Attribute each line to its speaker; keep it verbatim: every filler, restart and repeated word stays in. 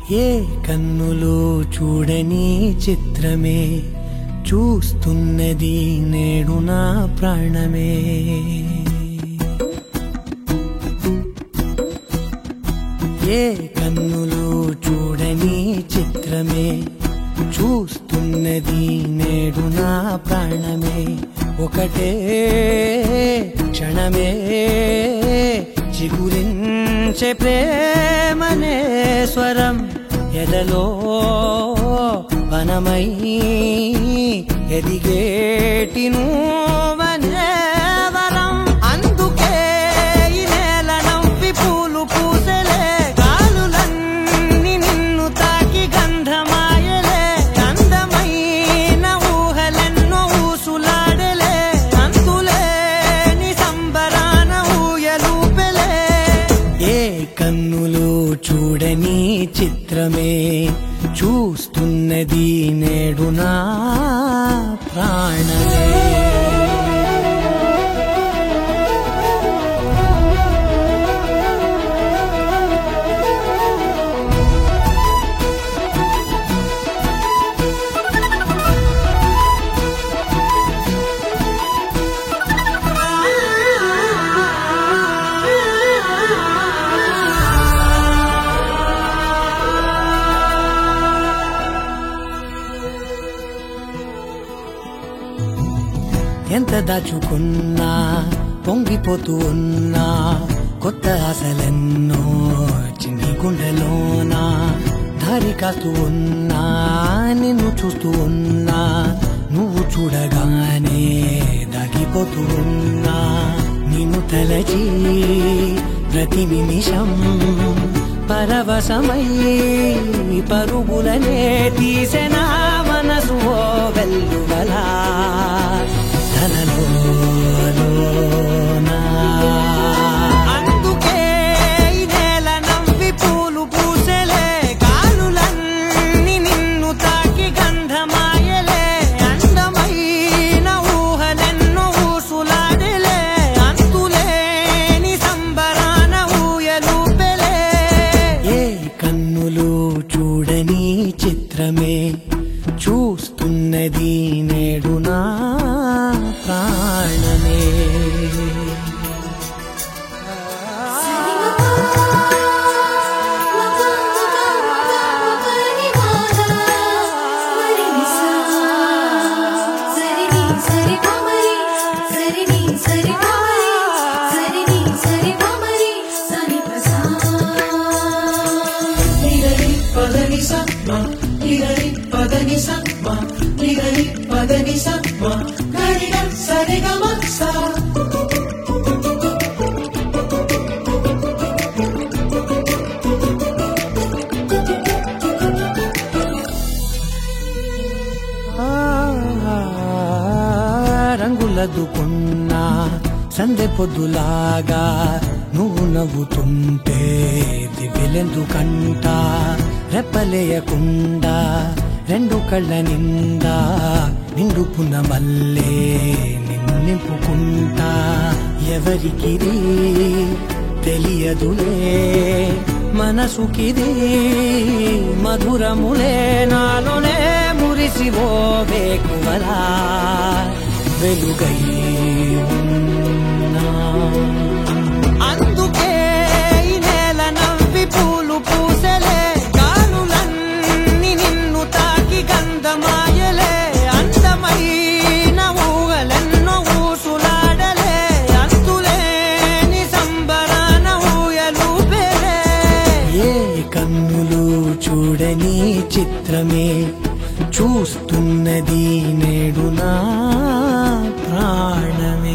Speaker 1: ఏ కన్నులు చూడని చిత్రమే చూస్తున్నది నేడు నా ప్రాణమే. ఏ కన్నులు చూడని చిత్రమే చూస్తున్నది నేడు నా ప్రాణమే. ఒకటే క్షణమే చిగురించే ప్రేమనే స్వరం ఎదలో వనమై ఎదిగేటి నువ్వనే వరం. అందుకే ఈ నేల నవ్వి పూలు పూసలే, గాలులన్నీ నిన్ను తాకి గంధమాయలే. అందమైన ఊహలెన్నో ఊసులాడలే, అంతులేని సంబరాన ఊయలూపెలే. ఏ కన్నులు చూడని చిత్రమే చూస్తున్నది నేడు నా ప్రాణమే. ఎంత దాచుకున్నా పొంగిపోతూ ఉన్నా, కొత్త ఆశలెన్నో చిన్ని గుండెలోనా. దారి కాస్తూ ఉన్నా నిన్ను చూస్తూ ఉన్నా, నువ్వు చూడగానే దాగిపోతూ ఉన్నా. నిన్ను తలచి ప్రతి నిమిషం పరవశమై పరుగులనే తీసెనా మనసు ఓ వెల్లువలా తనలోనా. అందుకే ఈ నేల నవ్వి పూలు పూసలే, గాలులన్నీ నిన్ను తాకి గంధమాయలే. అందమైన ఊహలెన్నో ఊసులాడలే, అంతులేని సంబరాన ఊయలూపెలే. ఏ కన్నులు చూడని చిత్రమే చూస్తున్నది నేడు నా ప్రాణమే. రంగులదుకున్నా సందె పొద్దులాగా నువ్వు నవ్వుతుంటే దివ్యలెందుకంట. రెప్పలేయకుండా రెండు కళ్ళ నిండా నిండుకున్న మల్లే నిన్ను నింపుకుంటా. ఎవరికిది తెలియదులే మనసుకిది మధురములే, నాలోనే మురిసివో వేకువలా వెలుగై ఉన్నా. అందుకే ఈ నేల నవ్వి పూలు పూసలే, గాలులన్నీ నిన్ను తాకి గంధమాయలే. అందమైన ఊహలెన్నో ఊసులాడలే, అంతులేని సంబరాన ఊయలూపెలే. ఏ కన్నులు చూడని చిత్రమే చూస్తున్నది నేడు నా ప్రాణమే.